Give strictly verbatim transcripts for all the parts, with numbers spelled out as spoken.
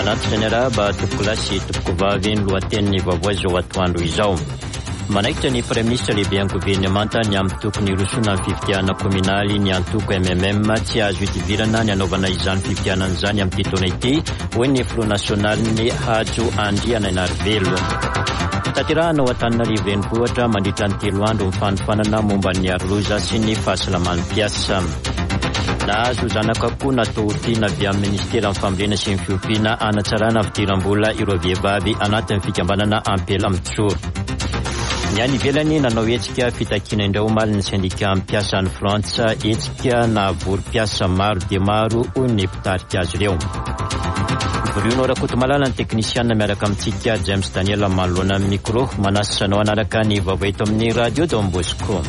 Manampy ny araba topoko lasy topoko vavy ny lohaten'ny vaovao izao atoandro izao. Manaikitra ny Premier Ministre lehibe an-gouvernemanta ny amin'ny tokony hirosona ny fifidiana kominaly ny antoko M M M tsy azo itivirana ny anaovana izany fifidianana izany amin'ny taona ity hoy ny Front National ny Hajo Andriana Enarvelo. Tatirana ao Antananarivo renivohitra mandritra ny telo andro mifanofanana momba ny aroloza sy ny fahasalaman'ny mpiasa. Nahazo zanak'akoho natao tiana avy amin'ny ministera amin'ny fambolena sy ny fiompiana hanatsarana fidiram-bola ireo vehivavy anatin'ny fikambanana Ampela Amitsoro. Ny any ivelany nanao hetsika fitakiana indray omaly ny sindika mpiasa any Frantsa hetsika nahavory mpiasa maro dia maro hoy ny mpitarika azy ireo. Bruno Rakotomalala ny teknisiana miaraka amintsika James Daniel manoloana amin'ny micro manasanao anaraka ny vaovao eto amin'ny radio Don Bosco.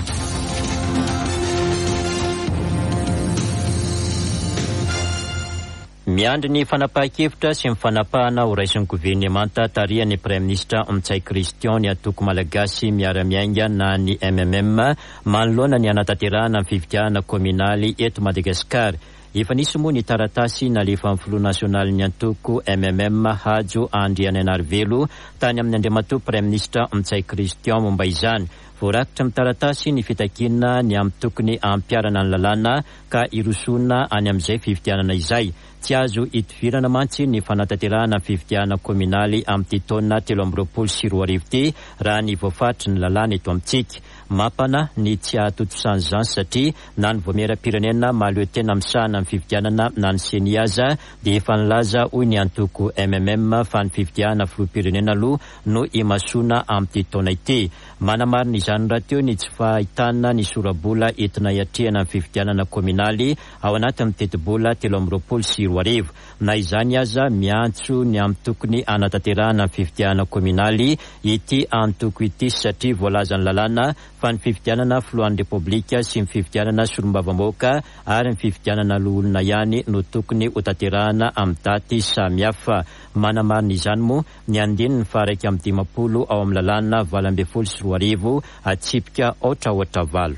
Miandry ny fanapahan-kevitra sy ny fanapahana ho raisin'ny gouvernemanta tarihan'ny Prime Ministre Ntsay Christian ny atoko malagasy miara-miainga na ny M M M manoloana ny anatanterahana amin'ny fifidianana kominaly eto Madagasikara. Efa nisy moa ny taratasy nalefa amin'ny Front National ny antoko M M M Hajo Andriana Enarvelo tany amin'ny andriamatoa Prime Ministre Ntsay Christian momba izany. Voarakitra amin'ny taratasy ny fitakina ny amin'ny tokony ampiarana ny lalàna ka irosona any amin'izay fifidianana izay. Tsy azo itivirana mantsy ny fanatanterahana fifidianana kominaly amin'ny taona telo amby roapolo sy roa arivo ty raha ny voafaritry ny lalàna eto amintsika. Mapana ny tsy ahatotosan izany satria na ny voamera-pirenena mahaleo tena misahana amin'ny fifidianana na ny seny aza dia efa nilaza hoy ny antoko M M M fa ny fifidianana filoham-pirenena aloha no imasona amin'ny taona ity. Manamarina izany raha teo ny tsy fahitana ny sorabola entina hiatrehana amin'ny fifidianana kominaly ao anatin'ny teti-bola telo amby roapolo sy roa arivo. Na izany aza miantso ny amin'ny tokony anatanterahana amin'ny fifidianana kominaly ity antoko ity satria voalaza ny lalàna fa ny fifidianana filohan'ny repoblika sy ny fifidianana solombavamboaka ary ny fifidianana loholona ihany no tokony ho tanterahana amin'ny daty samihafa. Manamarina izany moa ny andininy faraiky amin'ny dimapolo ao amin'ny lalàna valo ambin'ny folo sy roa arivo atsipika ohatraohatra valo.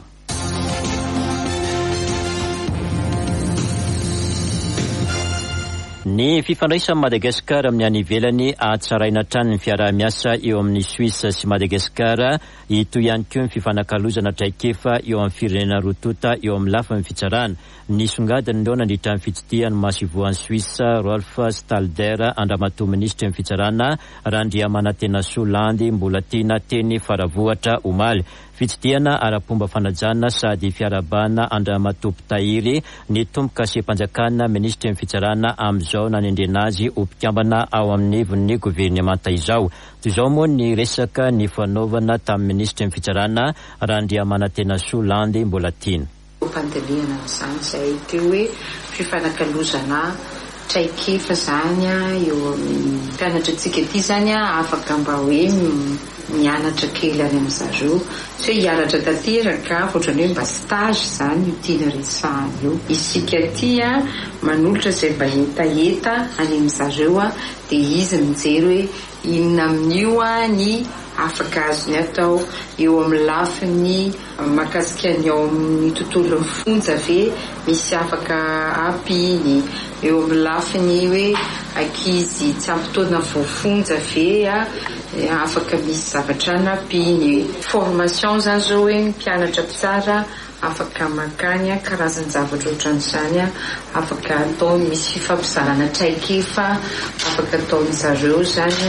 Ny fifandraisan'ny Madagasikara amin'ny any ivelany atsaraina hatrany ny fiaraha-miasa eo amin'ny Suisse sy Madagasikara itoy ihany koa ny fifanakalozana traikefa eo amin'ny firenena rotota eo amin'ny lafin'ny fitsarana. Nisongadiny ndao nandritra ny fitsidihan'ny masivoan'ny Suisse Rolf Stalder andramatoa ministra ny fitsarana Randriamanantena Solandy mbola tiana teny faravohatra omaly. Fitsidihana ara-pomba fanajana sady fiarabana andramatoa Pitahiry ny tomboka sempanjakana ministra ny fitsarana amin'izao nanendrena azy ho mpikambana ao amin'ny von'ny gouvernemanta izao. Toy izao moa ny resaka ny fanaovana tamin'ny ministra ny fitsarana Randriamanantena Solandy mbola tiana. Fandalihana izany izay teo hoe fifanakalozana traikefa zany eo amin'ny mpianatra antsika ity zany afaka mba hoe mianatra kely any amin'izareo tsy hoe hianatra tanteraka ohatrany hoe mba stage zany io tiana resahana io. Isika ty manolotra izay mba hetaheta any amin'izareo dia izy mijery hoe inona amin'io ny afaka azony atao eo amin'ny lafiny makasika ny ao amin'ny tontolo fonja ve misy afaka ampiny eo amin'ny lafiny hoe ankizy tsy ampitoana voafonja ve afaka misy zavatra nampiny. Formation zany zao hoe mpianatra tsara afaka makany karazany zavatra ohatran'izany afaka ataony misy fifampizarana traikefa afaka ataony zareo zany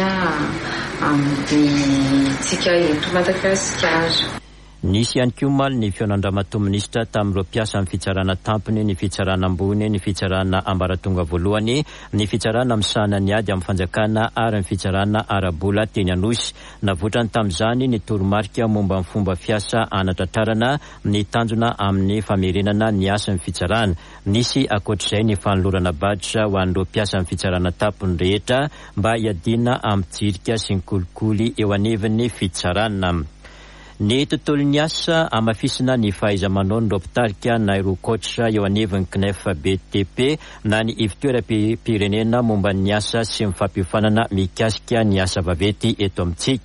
amin'ny tsika eto Madagasikara. Nisy ihany koa maly ny feonandramatoa ministra tamin'ireo mpiasa amin'ny fitsarana tampony, ny fitsarana ambony, ny fitsarana ambaratonga voalohany, ny fitsarana misahana ny ady amin'ny fanjakana ary ny fitsarana arabola teny anosy. Navotrany tamin'izany ny toromarika momba ny fomba fiasa anatratrarana ny tanjona amin'ny famerenana ny asan'ny fitsarana. Nisy akoatr'izay ny fanolorana baditra ho an'ireo mpiasa amin'ny fitsarana tampony rehetra mba hiadiana amin'ny jirika sy ny kolikoly eo anivon'ny fitsarana. Ny tontolon'ny asa amafisina ny fahaiza-manao ny ropitarika na ireo kotra eo anivon'ny C N E F B T P na ny ivitoeram-pirenena momba ny asa sy ny fampiofanana mikasika ny asa vavety eto amintsika.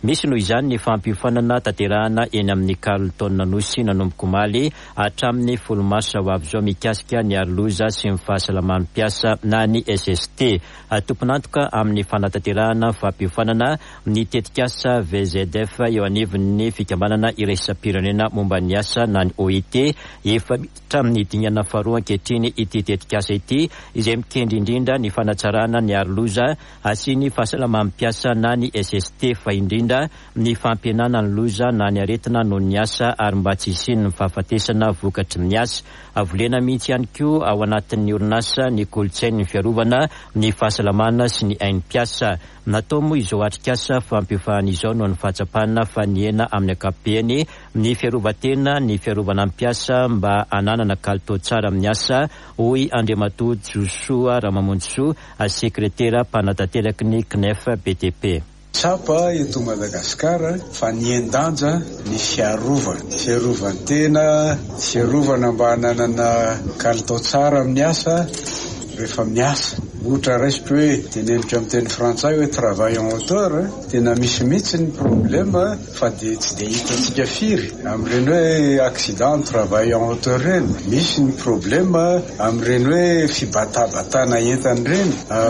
misy noho izany ny fampiofanana tanterahana eny amin'ny Carlton Nosy nanomboka omaly hatramin'ny folo mars ho avy zao mikasika ny aroloza sy ny fahasalaman'ny mpiasa na ny S S T. Tomponantoka amin'ny fanatanterahana fampiofanana ny tetikasa V Z F eo anivon'ny fikambanana iraisam-pirenena momba ny asa na ny O I T efa hatramin'ny dingana faharoa ankehitriny ity tetikasa ity izay mikendry indrindra ny fanatsarana ny aroloza sy ny fahasalaman'ny mpiasa na ny S S T fa indrindra ny fampienana ny loza na ny aretina noho ny asa ary mba tsy hisiny ny fahafatesana vokatry ny asa. Avolena mihitsy ihany koa ao anatin'ny orinasa ny kolontsain'ny fiarovana ny fahasalamana sy ny ain'ny mpiasa. Natao moa izao atrikasa fampiofanana izao noho ny fahatsapana fa niena amin'ny ankapobeny ny fiarovatena ny fiarovana mpiasa mba ananana kalitao tsara amin'ny asa, hoy Andriamatoa Joshua Ramamonjisoa sekretera mpanatanteraky ny C N E F B T P. Tsapa eto Madagasikara fa niendanja ny fiarovana fiarovantena fiarovana mba hananana kalitao tsara amin'ny asa rehefa miasa. Ohatra resaka hoe tenenitra amin'ny teny frantsay hoe travail en hauteur, tena misy mihitsy ny problema fa de tsy de hitantsika firy amin'ireny hoe accident travail en hauteur reny. Misy ny problema amin'ireny hoe fibatabatana entany reny,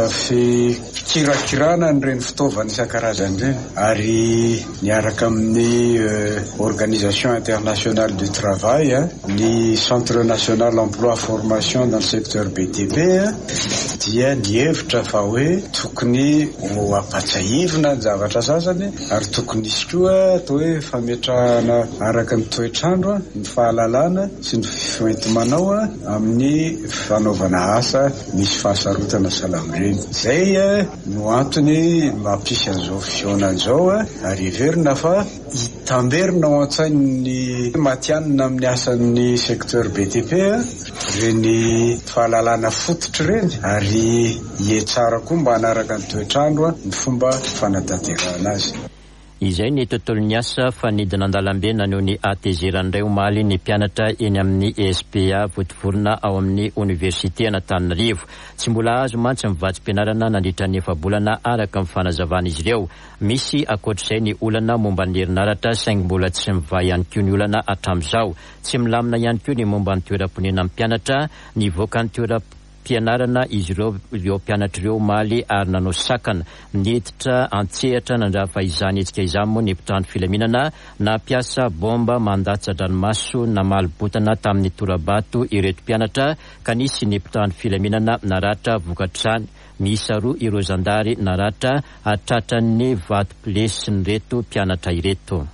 fikirakirana n'ireny fitaovana isan-karazany reny. Ary niaraka amin'ny organisation internationale du travail, ny centre national emploi formation dans le secteur B T P dia ny hevitra fa hoe tokony ho apatsahivina ny zavatra sasany ary tokony isy koa atao hoe fametrahana araka ny toetrandro ny fahalalana sy ny fientomanao amin'ny fanaovana asa misy fahasarotana salamireny. Zay no antony mampisy an'izao fiona an'izao ary heverina fa hitamberina ao an-tsain'ny matianina amin'ny asan'ny secteur B T P reny fahalalana fototra reny ary hietsara koa mba hanaraka ny toetrandro ny fomba fanatanterahana azy. Izay ny tontolon'ny asa fanidina an-dalambe naneho ny A T G randray omaly ny mpianatra eny amin'ny E S P A votivorona ao amin'ny Université Antananarivo. Tsy mbola azo mantsy mivatsim-pianarana nandritra ny efa-bolana araka ny fanazavana izy ireo. Misy akoatr'izay ny olana momba ny herinaratra saingy mbola tsy miva ihany koa ny olana hatramin'izao. Tsy milamina ihany koa ny momba ny toeram-ponena amin'ny mpianatra, ny voaka ny toera pianarana izy ireo ireo mpianatra ireo omaly ary nanao sakana niditra antsehatra nandrafa izany etsika izany moa ny mpitandro filaminana na piasa bomba mandatsa dranomaso na malibotana tamin'ny torabato ireto mpianatra ka nisy ny mpitandro filaminana naratra vokatr'izany. Miisa roa ireo zandary naratra atratran'ny vato pilesy ny reto mpianatra ireto.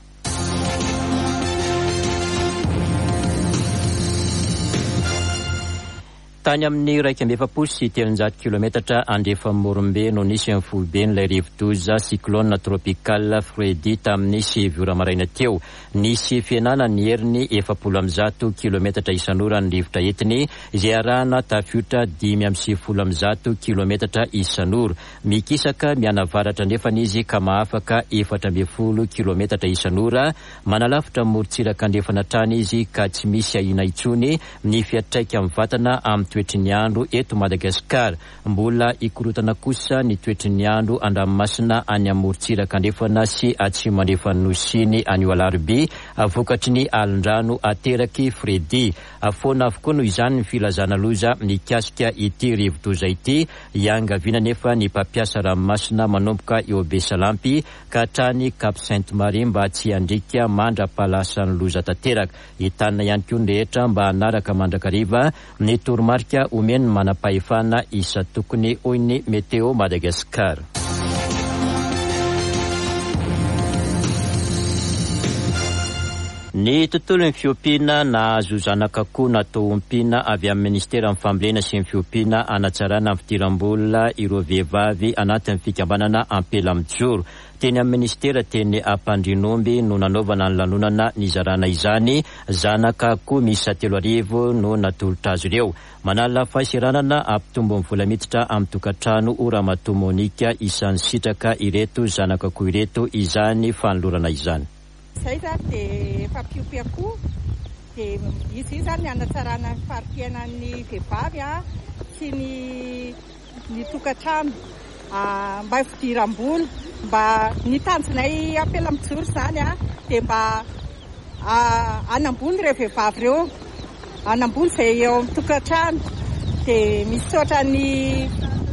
Tany amin'ny iraika amby efapolo sy telonjato kilometatra andrefa Morombe no nisy amin'ny folobe n'ilay rivo-doza cyclone tropical Freddy tamin'ny sivy ora maraina teo. Nisy fienana ny heriny efapolo amby zato kilometatra isan'ora ny rivotra entiny izay arahana tafiotra dimy amby sivifolo amby zato kilometatra isan'ora. Mikisaka mianavaratra nefany izy ka mahafaka efatra amby folo kilometatra isan'ora. Manalafitra morontsiraka andrefana trany izy ka tsy misy ahina intsony ny fiatraika amin'ny vatana amin'ny toetry ny andro eto Madagasikara. Mbola ikorotana kosa ny toetry ny andro an-dranomasina any amorontsiraka andrefana sy atsimo andrefana nosiny anio alarobia avokatry ny alin-drano ateraky Freddy. Afoana avokoa noho izany ny filazana loza mikasika ity rivo-doza ity iangaviana nefa ny mpampiasa ranomasina manomboka eo Besalampy ka hatrany Cap Sainte-Marie mba tsy handrika mandra-palasa ny loza tanteraka. Hitanina ihany koa ny rehetra mba hanaraka mandrakariva ny toromarika omeny manam-pahefana isa tokony hoy ny Meteo Madagasikara. Ny tontolon'ny fiompiana nahazo zanak'akoho natao ompiana avy amin'ny ministera amin'ny fambolena sy ny fiompiana hanatsarana amin'ny fidiram-bola ireo vehivavy anatin'ny fikambanana Ampelamijoro. Teny amin'ny ministera teny Ampandrinomby no nanaovana ny lanonana nizarana izany zanak'akoho miisa telo arivo no natolotra azy ireo. Manala fahasiranana ampitombo amin'ny vola miditra amin'ny tokantrano Ramatoa Monika isan'ny sitraka ireto zanak'akoho ireto izany fanolorana izany. Zay zany dia fampiompy akoho dia izy io zany hanatsarana ny fari-piainan'ny vehivavy sy ny ny tokantrano mba hifidiram-bola mba ny tanjonay Ampelamijoro zany a dia mba anambony ireo vehivavy ireo, anambony izay eo amin'ny tokantrano, dia misaotra ny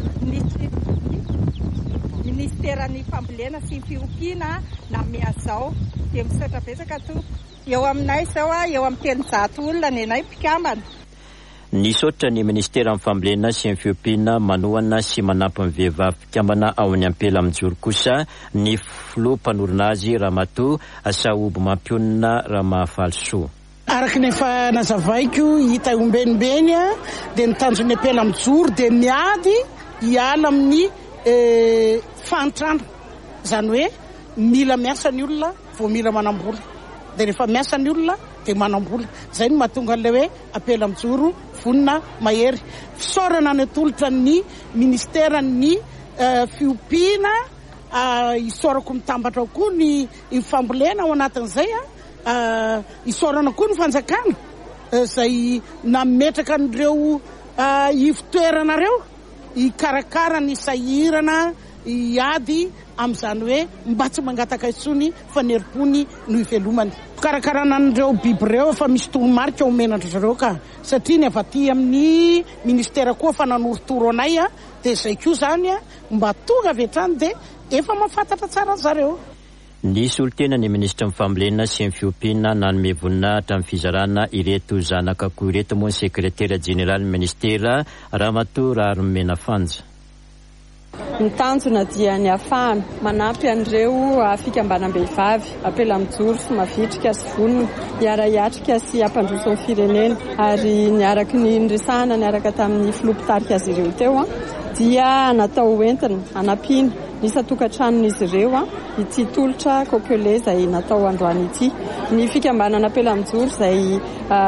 ministeran'ny fambolena sy fiompiana na miazao, dia misaotra betsaka to eo aminay izao a eo amin'ny telonjato olona ny anay mpikambana. Nisaotra ny ministera amin'ny fambolena sy ny fiompiana manohana sy manampy ny vehivavy mpikambana ao amin'ny Ampelamijoro kosa ny filoha mpanorina azy Ramatoa Saobo Mampionina Ramafalisoa. Araka ny efa nazavaiko hita ombenimbeny dia ny tanjon'ny Ampelamijoro dia miady hiala amin'ny fantrana, izany hoe mila miasa ny olona vao mila manambola, dia rehefa miasa ny olona dia manambola. Izay no mahatonga an'ilay hoe Ampelamijoro vonina mahery. Fisaorana ny atolotra ny ministeran'ny fiompiana, isaorako mitambatra koa ny fambolena ao anatin'izay a, isaorana koa ny fanjakana izay nametraka an'ireo ivitoeranareo hikarakara ny sahirana hiady amin'izany hoe mba tsy mangataka intsony fanerim-pony no hivelomany. Fikarakarana an'ireo biby ireo fa misy toromarika omenandry zareo ka, satria ny avy aty amin'ny ministera koa fa nanoritoro anay a, dia izay koa zany a mba tonga avy hatrany dia efa mahafantatra tsara zareo. Nisy olon-tena ny ministra amin'ny fambolena sy ny fiompiana nanome voninahitra amin'ny fizarana ireto zanaka koa ireto moa ny sekretera jeneraly ministera Ramatoa Raromena Fanja. Ny tanjona dia ny afahana manampy an'ireo fikambanam-behivavy Ampelamijoro sy mavitrika sy vonona hiara hiatrika sy hampandroso ny firenena, ary niaraky ny niresahana niaraka tamin'ny filoha-pitarika azy ireo teo dia natao entina hanampiana ny tokatrano-n'izy ireo ity tolotra kokele izay natao androany ity. Ny fikambanana Ampelamijoro izay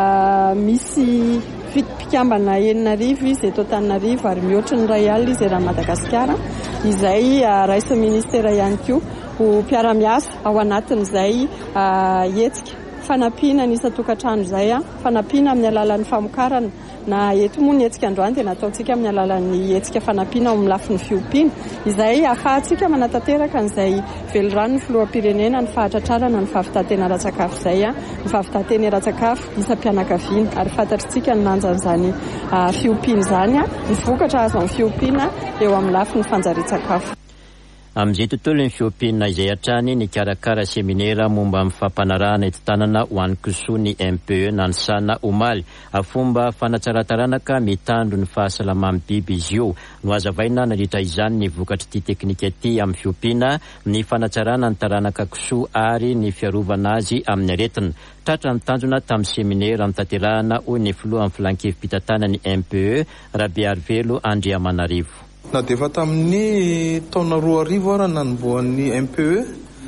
misy mpikambana enina arivo izy eto Antananarivo ary mihoatra ny ray alina izy raha Madagasikara, izay raisin'ny ministera ihany koa ho mpiara-miasa ao anatin'izay hetsika fanampiana ny tokatrano izay, fanampiana amin'ny alalan'ny famokarana. Na eto moa ny hetsika androany dia nataontsika amin'ny alalan'ny hetsika fanampiana ao amin'ny lafin'ny fiompiana, izay ahafahantsika manatanteraka an'izay velorano ny filoham-pirenena ny fahatratrarana ny fahavitantena ara-tsakafo izay, ny fahavitantena ara-tsakafo isam-pianakaviana, ary fantatritsika ny lanjan'izany fiompiana izany ny vokatra azo amin'ny fiompiana eo amin'ny lafin'ny fanjarian-tsakafo. Amin'izay tontolo ny fiompiana izay hatrany ny karakara seminera momba amin'ny fampanarahana eto tanana ho an'ny kisoa ny M P E nanisana omaly afomba fanatsarataranaka mitandro ny fahasalamany biby izy io. No azavaina nandritra izany ny vokatry ity teknika ity amin'ny fiompiana ny fanatsarana ny taranaka kisoa ary ny fiarovana azy amin'ny aretina. Tratra ny tanjona tamin'ny seminera nitanterahana hoy ny filoha amin'ny filankevim-pitantanana ny M P E Rabearivelo Andriamanarivo. Na dia efa tamin'ny taona roa arivo ara nanomboan'ny M P E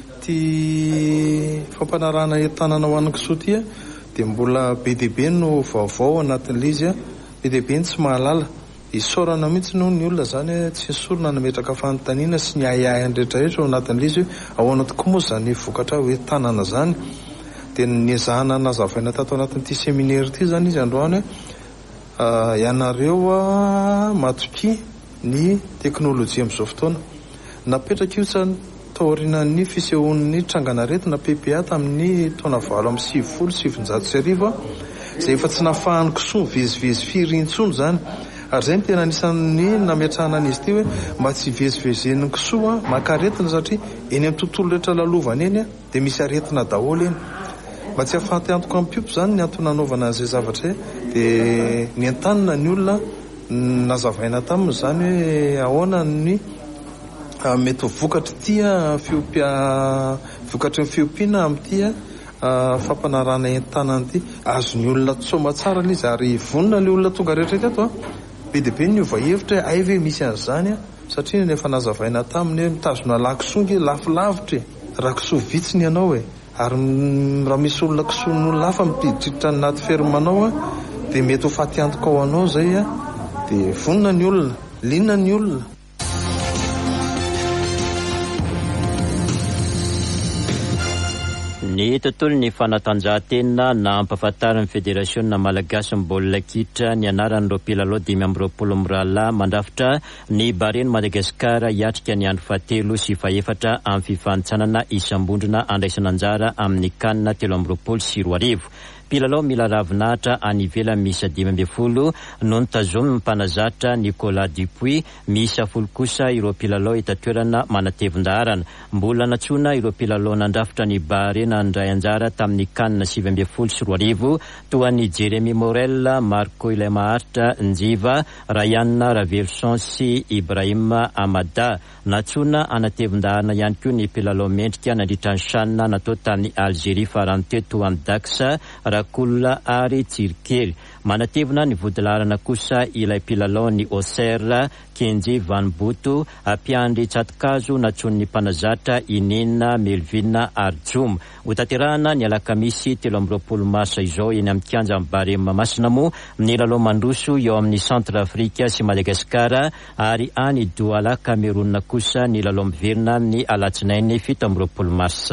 ty fampanarahana entanana ho an'ny kisoa ty, dia mbola be dia be no vaovao anatin'ilay izy, be dia be tsy mahalala. Isaorana mihitsy no ny olona zany tsy sorona nametraka fanontaniana sy ny ahiahy andrehetrarehetra ao anatin'ilay izy ahoana tokoa moa zany vokatra hoe tanana zany. Dia niezahana nazavaina tato anatin'ity seminaire ity zany izy androany ianareo matoky ny teknôlôjia amin'izao fotoana. Napetraka io zany taorian'ny fisehoan'ny tranganaretina P P A tamin'ny taona valo amby sivifolo sivinjato sy arivo izay efa tsy nafahan'ny kisoa vezivezy firy intsony zany, ary izay ny tena anisan'ny nametrahana an'izy ity hoe mba tsy vezivezen'ny kisoa maka aretina, satria eny amin'ny tontolo rehetra lalovana eny dia misy aretina daholo eny. Mba tsy ahafahanty antoka amin'ny piopo zany ny antony nanaovana an'izay zavatra, dia ny entanina ny olona nazavaina taminy zany hoe ahoana ny mety vokatra tia fiopia vokatry ny fiompiana amin'ity fampanarahana entanana ity azo ny olona tsoma tsara ilay izy, ary vonona ilay olona tonga rehetra eto be dia be ny ova hevitra hoe ay ve misy an'izany, satria nefa nazavaina taminy hoe mitazona lakisoa lafilavitra raha kisoa vitsiny ianao e, ary raha misy olona kisoa no lafa mipiditra ny naty fermanao dia mety ho faty antoka ao anao zay dia vonona ny olona, linona ny olona. Ny tontolon'ny fanatanjahantena na ampahafantarin'ny Federasiona Malagasy Baolina Kitra ny anaran'ireo mpilalao dimy amby roapolo mirala mandrafitra ny bareny Madagasikara hiatrika ny andro fahatelo sy fahaefatra amin'ny fifanitsanana isam-bondrona andraisana anjara amin'ny kanina telo amby roapolo sy roa arivo. Mpilalao mila ravinahitra any ivelany miisa dimy amby folo no nitazomy mpanazatra Nicolas Dupuis, miisa folo kosa ireo mpilalao itatoerana manatevin-daharana. Mbola natsoina ireo mpilalao nandrafitra ny barena andray anjara tamin'ny kanina sivy amby folo sy roa arivo toa ny Jeremy Morel, Marco Ilemaharitra Njiva, Ryan Ravelson sy Ibrahim Amada. Natsoina anatevin-daharana ihany koa ny mpilalao mendrika nandritra ny sanina natao tamin'ny Algérie farany teto amin'ny Daxa Rakoula ary Tsirikely. Manatevina ny vodilarana kosa ilay mpilalao ny Auxerre Kenji Van Butu, Piandry Tsatkazo natson'ny mpanazatra Inena Melvina Arjum. Hotanterahana ny alakamisy telo amby roapolo mars izao eny amin'ny kianja amin'ny Barema Masinamo ny lalao mandroso eo amin'ny Centre Afrika sy Madagasikara ary any Douala Cameroun kosa ny lalao miverina amin'ny alatsinainy fito amby roapolo mars.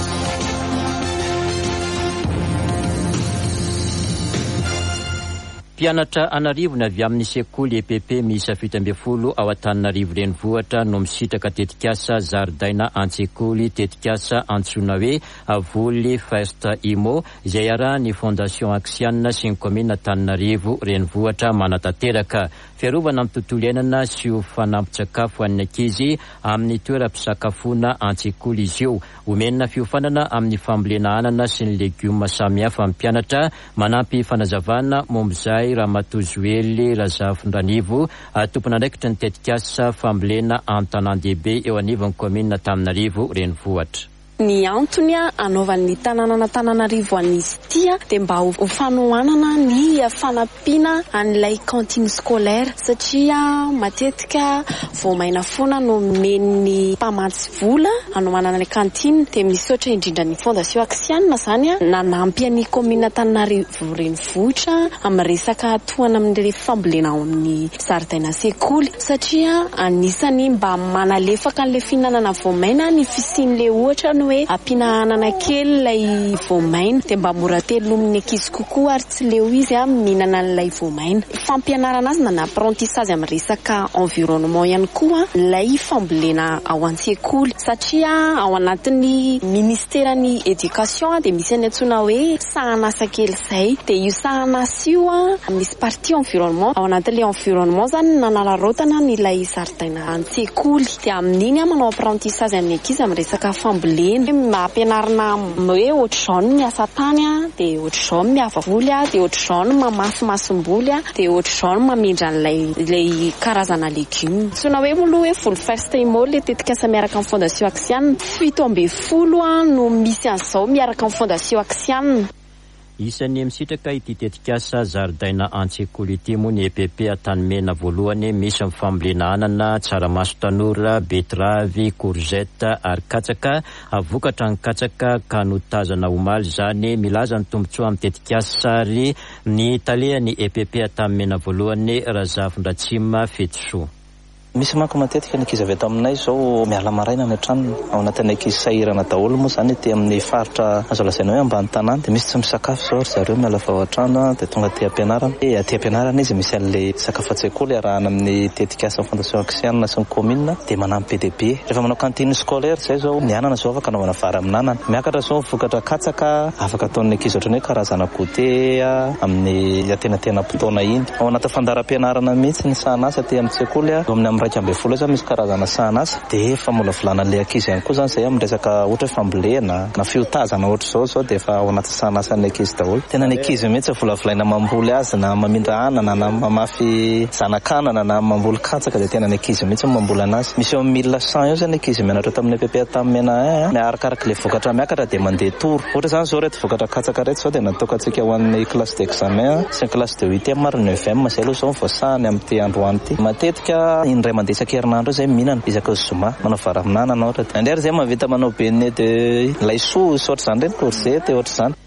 Mpianatra anarivo avy amin'ny sekoly E P P miisa fito amby folo ao Antananarivo renivohitra no misitraka tetikasa zaridaina an-tsekoly tetikasa antsoina hoe Avoly First Imo izay arahan'ny Fondation Axiana sy ny commune Antananarivo renivohitra manatanteraka. Fiarovana amin'ny tontolo iainana sy ho fanampin-tsakafo an'ny ankizy amin'ny toeram-pisakafoana an-tsekoly izy io. Omenina fiofanana amin'ny fambolena anana sy ny legioma samihafa amin'ny mpianatra manampy fanazavana mombizay Ramatozoely Razafindranivo tompon'andraikitra ny tetikasa fambolena an-tanan-dehibe eo anivon'ny commune Antananarivo renivohitra. Ny antony anaovan'ny tanàna Antananarivo an'izy tia dia mba ho fanohanana ny fanampiana an'ilay cantine scolaire satria matetika voamaina foana no men'ny mpamatsy vola hanohanana ilay cantine dia misaotra indrindra ny Fondation Axiana zany nanampy ny commune Antananarivo renivohitra amin'ny resaka tohana amin'ny fambolena ao amin'ny zaridaina sekoly satria anisany mba manalefaka an'ilay fihinanana voamaina ny fisian'ilay ohatra no hoe ampiana anana kely ilay voamaina dia mba mora telomin'ny ankizy kokoa ary tsy leo izy a mihinana an'ilay voamaina. Fampianarana azy na ny apprentissage amin'ny resaka environnement ihany koa ilay fambolena ao an-tsekoly satria ao anatin'ny ministeran'ny éducation dia misy ny antsoina hoe sahanasa kely izay dia io sahanasa io a misy partie environnement ao anatin'ilay environnement zany nanararotana n'ilay zaridaina an-tsekoly dia amin'iny a manao apprentissage amin'ny ankizy amin'ny resaka fambolena mampianarana hoe ohatr'izao no miasa tany a dia ohatr'izao no miava voly a dia ohatr'izao no mamasimasim-boly a dia ohatr'izao no mamindra an'ilay karazana legioma. Tsona hoe moloha hoe Voly First Imo le tetikasa miaraka amin'ny Fondation Axiana fito amby folo a no misy an'izao miaraka amin'ny Fondation Axiana. Isan'ny misitraka ity tetikasa zaridaina an-tsekoly ity moa ny E P P Antanimena voalohany misy amin'ny fambolena anana, tsaramaso tanora, betravy, courgette ary katsaka. Avokatra ny katsaka ka notazana omaly zany milaza ny tombontsoa amin'ny tetikasa ary ny talehan'ny E P P Antanimena voalohany Razafindratsima Fetsoa. Misy manko matetika ny ankizy avy eto aminay zao miala maraina ny trano ao anatin'ny ankizy sahirana daholo moa zany ty amin'ny faritra azo lazaina hoe ambany tanàna dia misy tsy misakafo zao ry zareo miala vao an-trano dia tonga aty ampianarana e aty ampianarana izy misy an'ilay sakafo an-tsekoly arahana amin'ny tetikasa Fondation Axiana sy ny commune dia manampy be dia be. Rehefa manao cantine scolaire zay zao ny anana zao afaka anaovana vary amin'anana miakatra zao vokatra katsaka afaka ataon'ny ankizy ohatrany hoe karazana goûter amin'ny atenatena potona iny ao anaty fandaram-pianarana mihitsy ny sahanasa ty amin'ny sekoly amin'ny raika amby folo zany misy karazana sahanasa dia efa mbola volana le ankizy ihany koa zany zay amin'ny resaka ohatra fambolena na fiotazana ohatra zao zao dia efa ao anaty sahanasa ny ankizy daholo. Tena ny ankizy mihitsy volavolaina mamboly azy na mamindra anana na mamafy zanakanana na mamboly katsaka dia tena ny ankizy mihitsy mamboly anazy. Misy eo amin'ny mille cent eo zany ankizy mianatra tamin'ny E P P Antanimena miarakaraka le vokatra miakatra dia mandeha toro. Ohatra zany zao reto vokatra katsaka reto zao dia natoka antsika ho an'ny classe d'examen sy ny classe de huitième maro neuvième zay aloha zao voasahany amin'ny ty androany ty. Matetika indray mandeha isan-kerinandro zay mihinana izaka zoma manao vary amin'anana ohatra. Andry zay mahavita manao bene de laisoa ohatra zany reny courgette ohatra zany.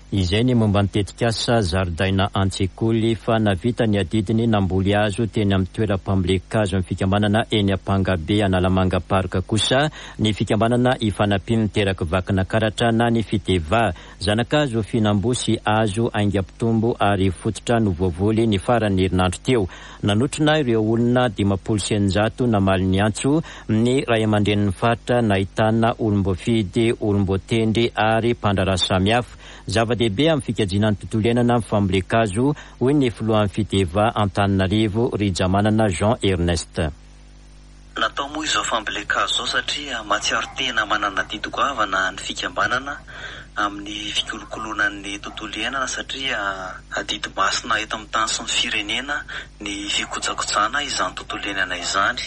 Izay ny momba ny tetikasa zaridaina an-tsekoly fa navita ny adidiny namboly azo teny amin'ny toeram-pambolekazo amin'ny fikambanana eny Ampangabe Analamanga Park kosa ny fikambanana ifanampiny niteraky vakina karatra na ny fiteva zanakazo finambosy azo aingam-pitombo ary fototra no voavoly ny farany herinandro teo. Nanotrona ireo olona dimampolo sy eninjato namaly ny antso ny ray aman-dren'ny faritra nahitana olombofidy, olombotendry ary mpandraraha samihafa. Zava-dehibe amin'ny fikajiana ny tontolo iainana amin'ny fambolekazo hoy ny filohan'ny fiteva Antananarivo Rijamanana Jean Ernest. Natao moa izao fambolekazo zao satria matsiaro tena manana didy-goavana ny fikambanana amin'ny fikolokolonan'ny tontolo iainana satria adidy masina eto amin'ny tany sy ny firenena ny fikojakojana izany tontolo iainana izany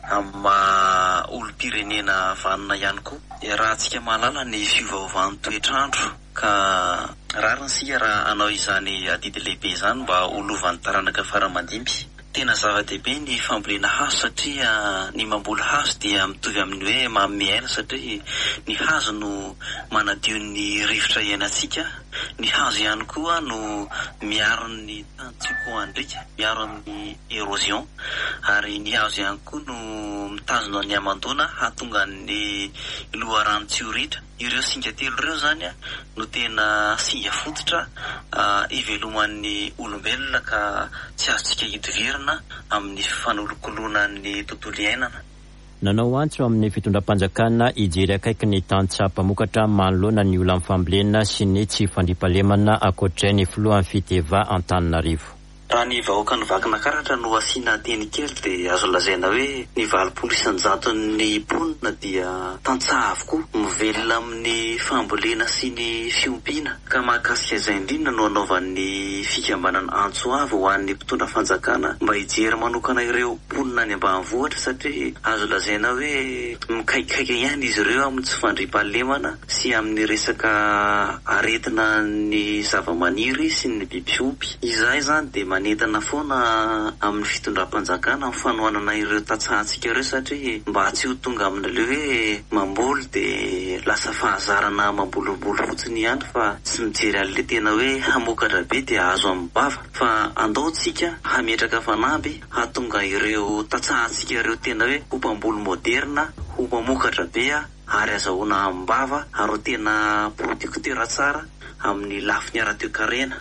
amma olom-pirenena vanona ihany koa. Raha antsika mahalala ny fiovaovan'ny toetrandro ka rariny sika raha anao izany adidy lehibe izany mba olovan'ny taranaka faramandimby. Tena zava-dehibe ny fambolena hazo satria ny mamboly hazo dia mitovy amin'ny hoe manome aina satria ny hazo no manadio ny rivotra iainantsika. Ny hazo ihany koa no miaro ny tantsokoandrika, miaro amin'ny érosion ary ny hazo ihany koa no mitazona ny amandona hahatonga ny loharano tsy ho ritra. Ireo singa telo ireo zany no tena singa fototra uh, iveloman'ny olombelona ka tsy azontsika hidivirina amin'ny fanolokolonan'ny tontolo iainana. Nanao antso amin'ny fitondram-panjakana ijery akaiky ny tantsaha-mpamokatra manoloana ny olona amin'ny fambolena sy ny tsy fandriampahalemana ankoatray ny filohan'ny fiteva Antananarivo. Raha ny vahoaka ny vakina karatra no asiana teny kely dia azo lazaina hoe ny valopolo isanjato ny mponina dia tantsaha avokoa mivelona amin'ny fambolena sy ny fiompiana ka mahakasika izay indrindra no anaovan'ny fikambanana antso avy ho an'ny mpitondra fanjakana mba hijery manokana ireo mponina any ambanivohitra satria azo lazaina hoe mikaikikaika ihany izy ireo amin'ny tsy fandriampahalemana sy amin'ny resaka aretina ny zava-maniry sy ny biby fiompy. Izay zany dia manentana foana amin'ny fitondram-panjakana amin'ny fanohanana ireo tantsahantsika ireo satria mba tsy ho tonga amin'ileo hoe mamboly dia lasa fahazarana mambolomboly fotsiny ihany fa tsy mijery an'ilay tena hoe hamokatra be dia azo amin'ny bava fa andaotsika hametraka fanamby hahatonga ireo tantsahantsika ireo tena hoe ho mpamboly moderna ho mamokatra be ary azahoana amin'ny bava ary tena producteur tsara amin'ny lafiny ara-toe-karena.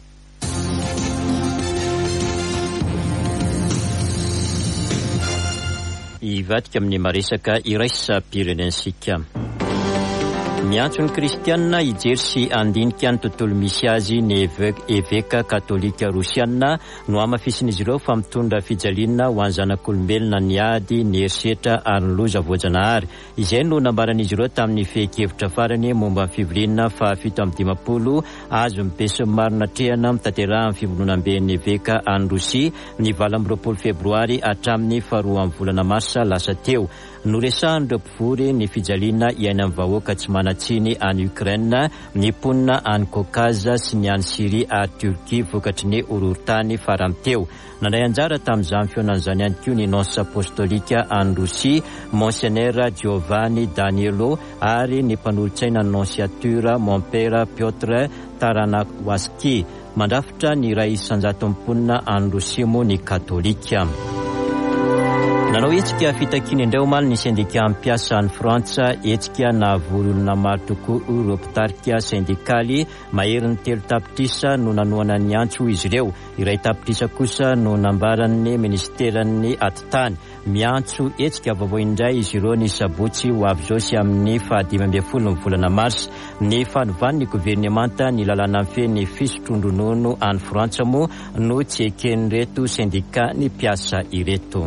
Ivadika amin'ny maresaka iraisam-pirenensika. Miantso ny kristianina ijery sy andinika ny tontolo misy azy ny eveka katolika rosianina no amafisin'izy ireo fa mitondra fijaliana ho an'ny zanak'olombelona ny ady ny herisetra ary ny loza voajanahary. Izay no nambaran'izy ireo tamin'ny fehi-kevitra farany momba ny fivoriana fa fito amby dimapolo azo mibesy marina trehana mitaterahan'ny fivolonam-ben'ny eveka any Rosia ny valo amby roapolo febroary hatramin'ny faharoa amby volana marsa lasa teo. Noresahan'ireo mpivory ny fijaliana iaina amin'ny vahoaka tsy manatsiny any Ukraine, ny mponina any Kaukaza sy ny any Syrie ary Turquie vokatry ny horohorontany farany teo. Nandray anjara tamin'izany feonan'izany ihany koa ny nonce apostolika any Rosia, Monseigneur Giovanni Danielo ary ny mpanolotsaina nonsiatura Mon-Père Piotr Taranawaski. Mandrafitra ny iray isanjato mponina any Rosia moa ny katolika. Nanao etsika fitakiny indray omaly ny sendika ampiasa any Frantsa etsika nahavory olona maro tokoa ireo mpitarika sendikaly maherin'ny telo tapitrisa no nanoana ny antso izy ireo. Iray tapitrisa kosa no nambaran'ny ministeran'ny atitany. Miantso etsika vaovao indray izy ireo ny sabotsy ho avy zao sy amin'ny fahadimy ambin'ny folo ny volana mars. Ny fanovan'ny governemanta ny lalàna feny fisotrondronono any Frantsa moa no tsy eken'ny reto sendika ny mpiasa ireto.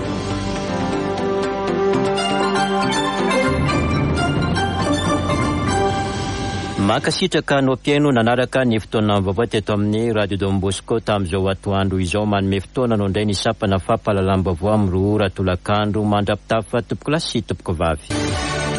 Makasitraka no mpiaino nanaraka ny fotoana vaovao teto amin'ny Radio Don Bosco tamin'izao atoandro izao manome fotoana no indray ny sapana fampahalalam-baovao amin'ny roa ora tolakandro mandrapitafa tompoko lasy tompoko vavy.